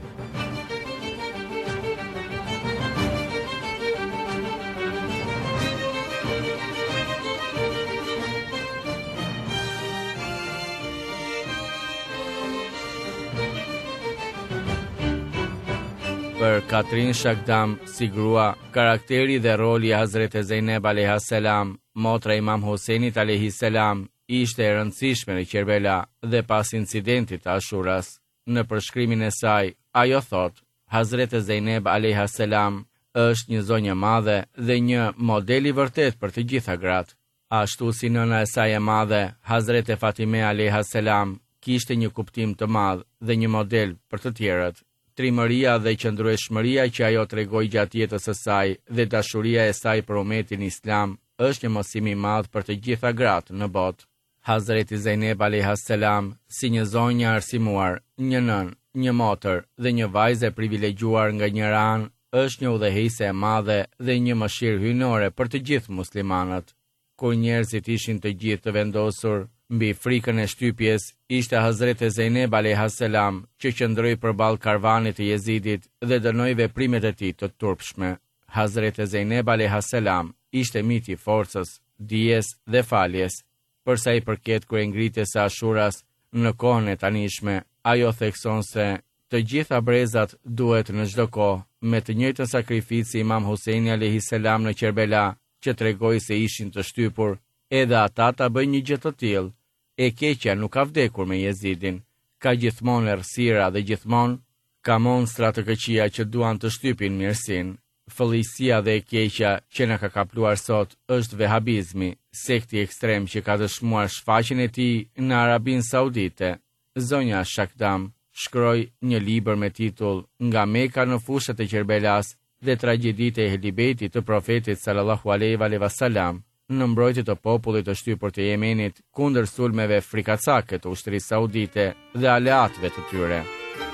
Për Katrin Shakdam, si grua, karakteri dhe roli i Hazret Zeynep alayhis salam, motra Imam Huseinit alayhis salam, ishte e rëndësishme në Kerbela dhe pas incidentit të Ashuras. Në përshkrimin e saj, ajo thot, Hazret Zeynep alayhis salam është një zonjë madhe dhe një model i vërtet për të gjitha gratë. Ashtu si nëna e saj e madhe, Hazret Fatime alayhis salam, kishte një kuptim të madh dhe një model për të tjerët. Trimëria dhe qëndrueshmëria që ajo tregoi gjatë jetës së saj dhe dashuria e saj për umetin islam është një mësim i madh për të gjitha gratë në botë. Hazreti Zeynep alayhis salam, si një zonjë arsimuar, një nën, një motër dhe një vajzë e privilegjuar nga njëra anë, është një udhëheqëse e madhe dhe një mëshirë hyjnore për të gjithë muslimanët. Kur njerëzit ishin të gjithë të vendosur mbi frikën e shtypjes, ishte Hazreti Zeynep alayhis salam që qëndroi përballë karvanit të Jezidit dhe dënoi veprimet e tij të turpshme. Hazreti Zeynep alayhis salam ishte miti i forcës, dijes dhe faljes. Për sa i përket kur e ngritjes së Ashuras në kohën e tanishme, ajo thekson se të gjitha brezat duhet në çdo kohë me të njëjtën sakrificë Imam Huseini alayhis salam në Kerbela, që tregoi se ishin të shtypur, edhe ata ta bëjnë një gjë të tillë. E keqja nuk ka vdekur me Jezidin, ka gjithmonë errësira dhe gjithmonë Ka monstra të këqija që duan të shtypin mirësinë. Fëllësia dhe e keqja që na ka kapluar sot është vehabizmi, sekti ekstrem që ka dëshmuar shfaqjen e tij në Arabinë Saudite. Zonja Shakdam shkroi një libër me titull Nga Meka në fushat e Kerbelas dhe tragjeditë e helibetit të profetit sallallahu alaihi wasallam në mbrojtje të popullit të shtypur të Yemenit kundër sulmeve frikacake të ushtrisë saudite dhe aleatëve të tyre.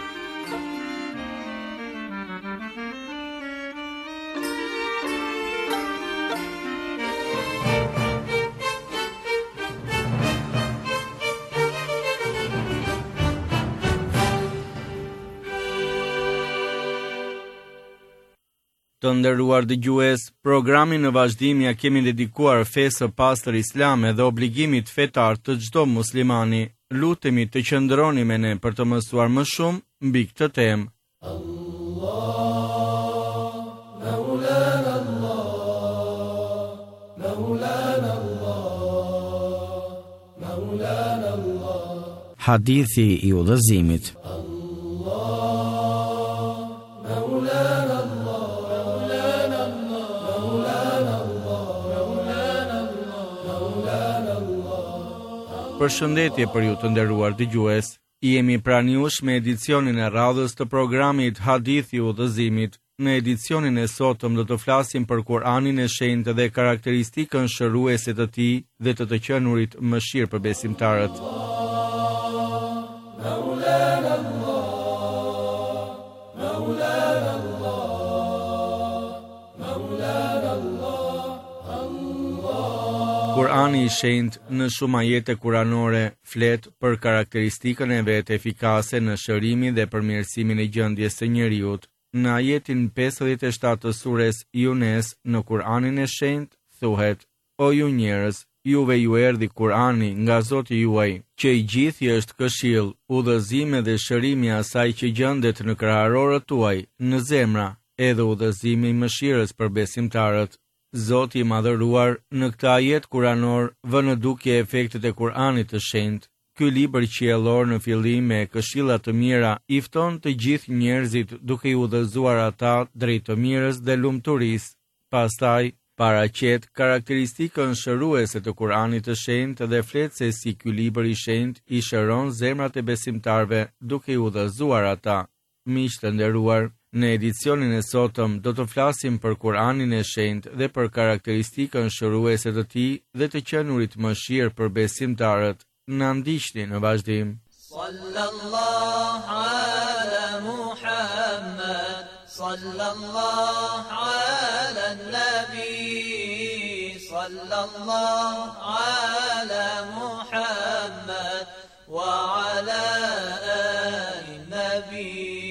Të nderuar dëgjues, programin në vazhdim ja kemi dedikuar fesë së pastër islame dhe obligimit fetar të çdo muslimani. Lutemi të qëndroni me ne për të mësuar më shumë mbi këtë temë. Hadithi i udhëzimit. Përshëndetje për ju të nderuar dëgjues. Jemi pranë jush me edicionin e radhës të programit Hadithi i udhëzimit. Në edicionin e sotëm do të flasim për Kur'anin e Shenjtë dhe karakteristikën shëruese të tij dhe të qenurit mëshirë për besimtarët. Kur'ani i Shenjtë në shumë ajete kuranore flet për karakteristikën e vet efikase në shërimin dhe përmirësimin e gjendjes së njeriut. Në ajetin 57 të sures Yunes në Kur'anin e Shenjtë thuhet: O ju njerëz, juve ju erdhi Kur'ani nga Zoti juaj, që i gjithë është këshill, udhëzim dhe shërimi i asaj që gjendet në krahërorët tuaj, në zemra, edhe udhëzimi i mëshirës për besimtarët. Zoti i madhëruar në këtë ajet kuranor vë në dukje efektet e Kur'anit të Shenjtë. Ky libër qiellor në fillim me këshilla të mira i fton të gjithë njerëzit duke i udhëzuar ata drejt të mirës dhe lumturisë. Pastaj paraqet karakteristikën shëruese të Kur'anit të Shenjtë dhe flet se si ky libër i shenjtë i shëron zemrat e besimtarëve duke i udhëzuar ata. Miq të nderuar, në edicionin e sotëm do të flasim për Kur'anin e Shenjtë dhe për karakteristikën shëruese të tij dhe të qenurit mëshirë për besimtarët. Na ndiqni në vazhdim. Sallallahu ala Muhammad, sallallahu ala nabi, sallallahu ala Muhammad wa ala ali nabi.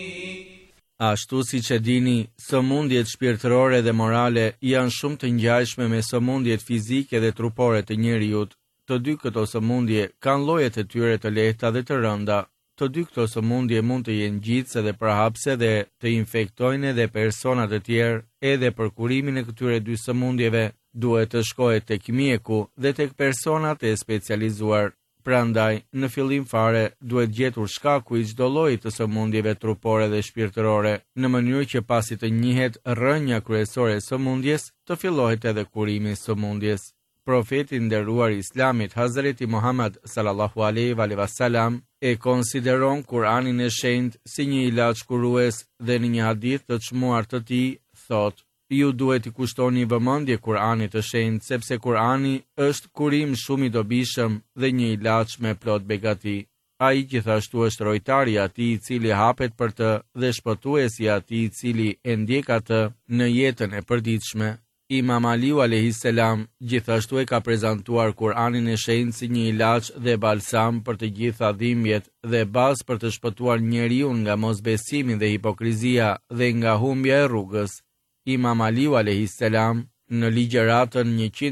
Ashtu si që dini, sëmundjet shpirtërore dhe morale janë shumë të ngjashme me sëmundjet fizike dhe trupore të njeriut. Të dy këto sëmundje kanë llojet e tyre të lehta dhe të rënda. Të dy këto sëmundje mund të jenë ngjitse dhe përhapse dhe të infektojnë edhe persona të tjerë. Edhe për kurimin e këtyre dy sëmundjeve duhet të shkohet tek mjeku dhe tek personat e specializuar. Prandaj, në fillim fare, duhet gjetur shkaku i çdo lloji të sëmundjeve trupore dhe shpirtërore, në mënyrë që pasi të njihet rrënja kryesore e sëmundjes, të fillohet edhe kurimi i sëmundjes. Profeti nderuar i Islamit Hazreti Muhammad sallallahu alaihi wasallam e konsideron Kur'anin e Shenjtë si një ilaç kurues dhe në një hadith të çmuar të tij thotë: Ju duhet i kushtoni vëmendje Kur'anit të Shenjtë sepse Kur'ani është kurim shumë i dobishëm dhe një ilaç me plot begati. Ai gjithashtu është rojtari i atij i cili hapet për të dhe shpëtuesi i atij i cili e ndjek atë në jetën e përditshme. Imam Aliu alayhis salam gjithashtu e ka prezantuar Kur'anin e Shenjtë si një ilaç dhe balsam për të gjitha dhimbjet dhe bazë për të shpëtuar njeriu nga mosbesimi dhe hipokrizia dhe nga humbja e rrugës. Imam Aliu alayhis salam në ligjëratën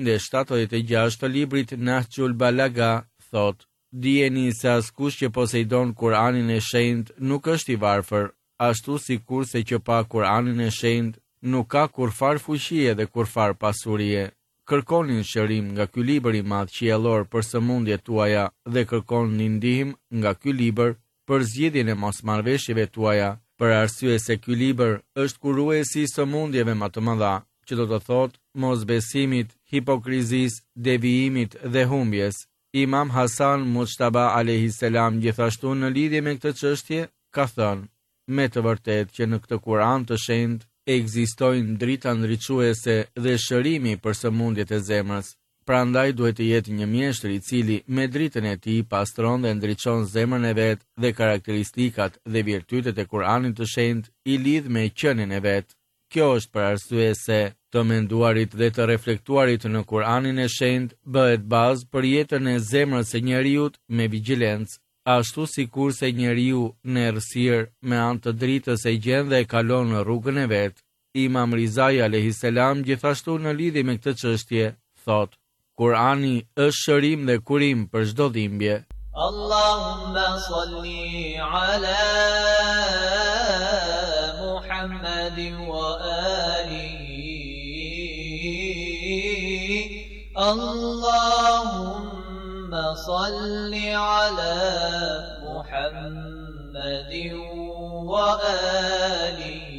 176 të librit Nahjul Balaga thot: Dijeni se askush që poseidon Kur'anin e Shenjtë nuk është i varfër, ashtu sikurse që pa Kur'anin e Shenjtë nuk ka kurfar fuqie dhe kurfar pasurie. Kërkoni shërim nga ky libër i madh qiellor për sëmundjet tuaja dhe kërkoni ndihmë nga ky libër për zgjidhjen e mosmarrveshjeve tuaja Për arsye se ky libër është kuruesi i sëmundjeve më të mëdha, që do të thotë mosbesimit, hipokrizisë, devijimit dhe humbjes. Imam Hasan Mujtaba alayhis salam gjithashtu në lidhje me këtë çështje ka thënë: me të vërtetë që në këtë Kur'an të shenjtë ekzistojnë drita ndriçuese dhe shërimi për sëmundjet e zemrës. Prandaj duhet të jetë një mjeshtër i cili me dritën e tij pastron dhe ndriçon zemrën e vet dhe karakteristikat dhe virtytet e Kur'anit të shenjtë i lidh me qenien e vet. Kjo është për arsye se të menduarit dhe të reflektuarit në Kur'anin e shenjtë bëhet bazë për jetën e zemrës së njeriut me vigjilencë, ashtu sikurse njeriu në errësirë me anë të dritës e gjen dhe e kalon në rrugën e vet. Imam Rizai alayhis salam gjithashtu në lidhje me këtë çështje thotë: Kur'ani është shërim dhe kurim për çdo dhimbje. Allahumma salli ala Muhammadin wa alihi. Allahumma salli ala Muhammadin wa alihi.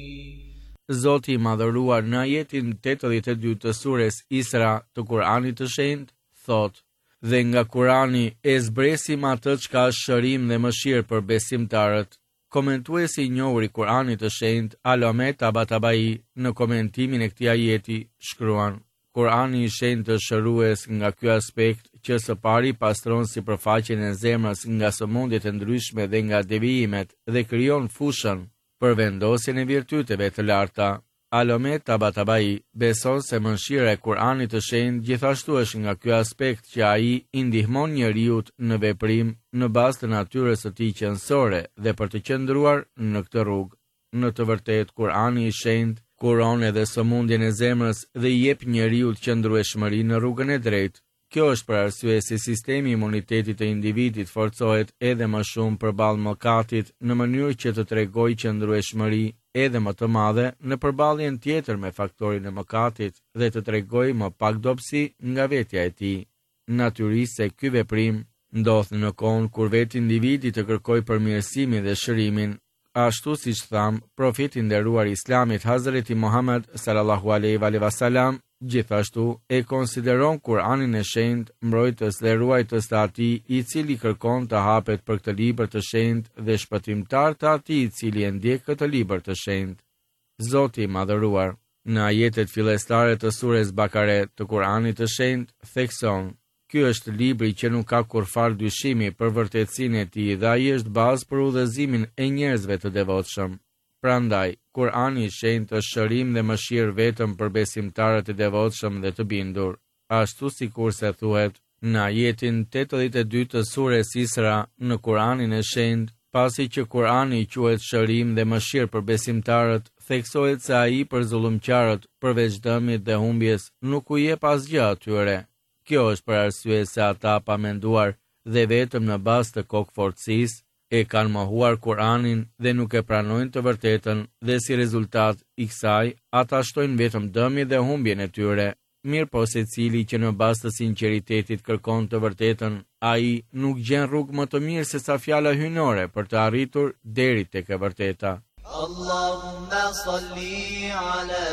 Zoti i madhëruar në ajetin 82 të sures Isra të Kur'anit të shenjtë thotë: dhe nga Kur'ani e zbresim atë çka është shërim dhe mëshirë për besimtarët. Komentuesi i njohur i Kur'anit të shenjtë Allame Tabatabai në komentimin e këtij ajeti shkruan: Kur'ani i shenjtë është shërues nga ky aspekt që së pari pastron sipërfaqen e zemrës nga sëmundjet e ndryshme dhe nga devijimet dhe krijon fushën për vendosjen e virtyteve të larta. Allame Tabatabai beson se mëshira e Kur'anit të shenjtë gjithashtu është nga ky aspekt që ai i ndihmon njeriut në veprim në bazë të natyrës së tij qendrore dhe për të qëndruar në këtë rrugë. Në të vërtetë Kur'ani i shenjtë kuron edhe sëmundjen e zemrës dhe i jep njeriut qëndrueshmëri në rrugën e drejtë. Kjo është për arsye se sistemi i imunitetit të individit forcohet edhe më shumë përballë mëkatit në mënyrë që të tregojë qëndrueshmëri edhe më të madhe në përballjen tjetër me faktorin e mëkatit dhe të tregojë më pak dobësi nga vetja e tij. Natyrisht se ky veprim ndodh në kohën kur vetë individi të kërkojë përmirësimin dhe shërimin, ashtu siç tham, profeti i nderuar i Islamit Hazreti Muhammed sallallahu alaihi wasallam gjithashtu e konsideron Kur'anin e shenjtë mbrojtës dhe ruajtës të atij i cili kërkon të hapet për këtë libër të shenjtë dhe shpëtimtar të atij i cili e ndjek këtë libër të shenjtë. Zoti i madhëruar në ajetet fillestare të sures Bakare të Kur'anit të shenjtë thekson: ky është libri që nuk ka kurfar dyshimi për vërtetësinë e tij dhe ai është bazë për udhëzimin e njerëzve të devotshëm. Prandaj, Kur'ani i shenjtë është shërim dhe mëshirë vetëm për besimtarët e devotshëm dhe të bindur, ashtu sikurse thuhet në ajetin 82 të sures Isra në Kur'anin e shenjtë, pasi që Kur'ani i quhet shërim dhe mëshirë për besimtarët, theksohet se ai për zullumqtarët, përveç dëmit dhe humbjes, nuk u jep asgjë atyre. Kjo është për arsye se ata pa menduar dhe vetëm në bazë të kokforcisë e kanë mohuar Kur'anin dhe nuk e pranojnë të vërtetën dhe si rezultat i kësaj ata shtojnë vetëm dëmin dhe humbjen e tyre. Mirë po secili që në bazë të sinqeritetit kërkon të vërtetën, ai nuk gjen rrugë më të mirë se sa fjala hyjnore për të arritur deri tek e vërteta. Allahumma salli ala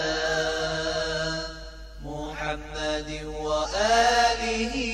Muhammadin wa alihi.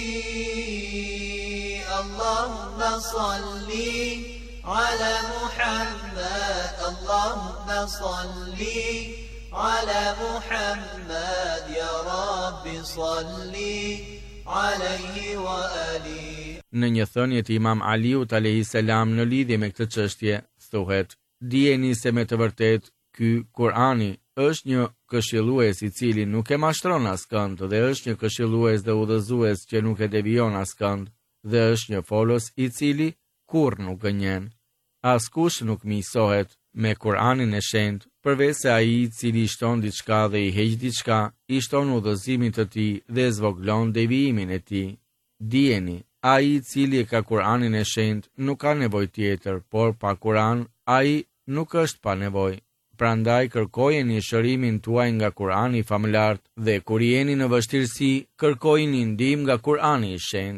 Allahumma salli ala Muhammad. Allahumma salli ala Muhammad. Ya Rabbi salli alayhi wa alihi. Në një thënie të Imam Aliut alayhis salam në lidhje me këtë çështje thuhet: dijeni se me të vërtetë ky Kur'ani është një këshillues i cili nuk e mashtron askënd dhe është një këshillues dhe udhëzues që nuk e devijon askënd dhe është një folos i cili kurrë nuk gënjen. Askush nuk miqësohet me Kur'anin e shenjtë përveç se ai i cili shton diçka dhe i heq diçka, i shton udhëzimin të tij dhe zvoglon devijimin e tij. Dijeni, ai i cili e ka Kur'anin e shenjtë nuk ka nevojë tjetër, por pa Kur'an ai nuk është pa nevojë. Prandaj kërkojeni shërimin tuaj nga Kur'ani i famëlart dhe kur jeni në vështirësi, kërkojeni ndihmë nga Kur'ani i shenjtë.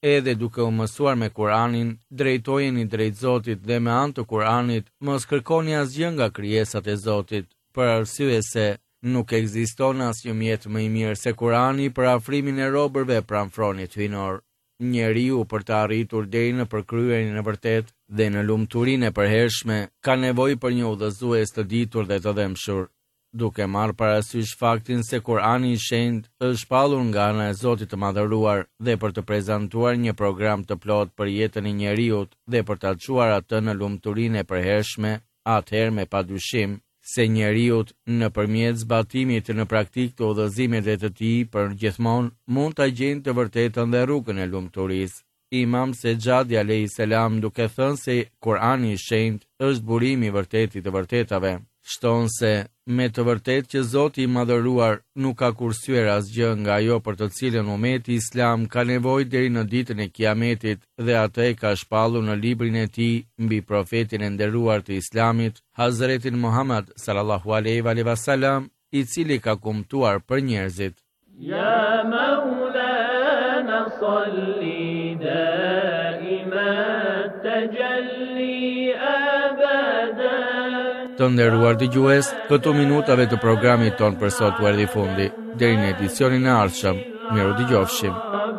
edhe duke u mësuar me Kur'anin, drejtojeni drejt Zotit dhe me anë të Kur'anit, mos kërkoni asgjë nga krijesat e Zotit, për arsye se nuk ekziston asnjë mjet më i mirë se Kur'ani për afrimin e robërve pranë fronit hyjnor. Njeriu për të arritur deri në përkryerin e vërtet dhe në lumturinë e përhershme ka nevojë për një udhëzues të ditur dhe të dëmshur. Duke marrë parasysh faktin se Kur'ani i shenjtë është shpallur nga ana e Zotit të Madhëruar dhe për të prezantuar një program të plotë për jetën e njeriut dhe për ta çuar atë në lumturinë e përhershme, atëherë me padyshim se njeriut nëpërmjet zbatimit në praktik të udhëzimeve të tij për gjithmonë mund ta gjejnë të vërtetën dhe rrugën e lumturisë. Imam Sejadi alayhis salam duke thënë se Kur'ani i shenjtë është burimi i vërtetë i të vërtetave, shton se me të vërtetë që Zoti i Madhëruar nuk ka kursyer asgjë nga ajo për të cilën ummeti islam ka nevojë deri në ditën e Kiametit dhe atë e ka shpallur në librin e tij mbi profetin e nderuar të Islamit, Hazretin Muhammad sallallahu alaihi wasallam, i cili ka kumtuar për njerëzit. Ya Maulana salli daima tajalli abada. Të nderuar dëgjues, këto minutave të programit ton për sot u erdhi fundi. Deri në edicionin e ardhshëm, miru dëgjofshim.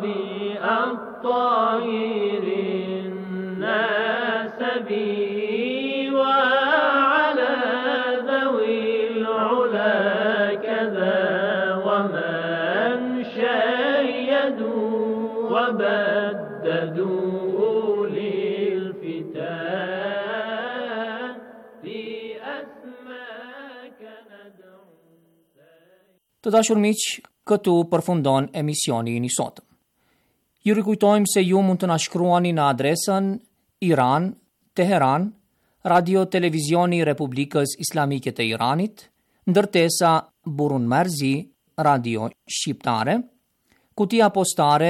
Të dashur miq, këtu përfundon emisioni i sotëm. Ju rikujtojmë se ju mund të na shkruani në adresën Iran, Teheran, Radio Televizioni Republikës Islamike të Iranit, ndërtesa Burun Marzi, Radio Shqiptare, kutia postare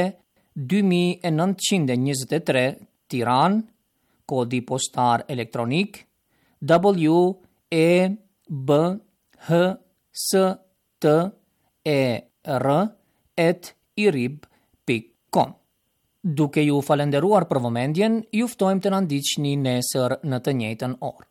2923 Tiran, kodi postar elektronik WEBHSTER@irib.com. Duke ju falenderuar për vëmendjen, ju ftojmë të na ndiqni nesër në të njëjtën orë.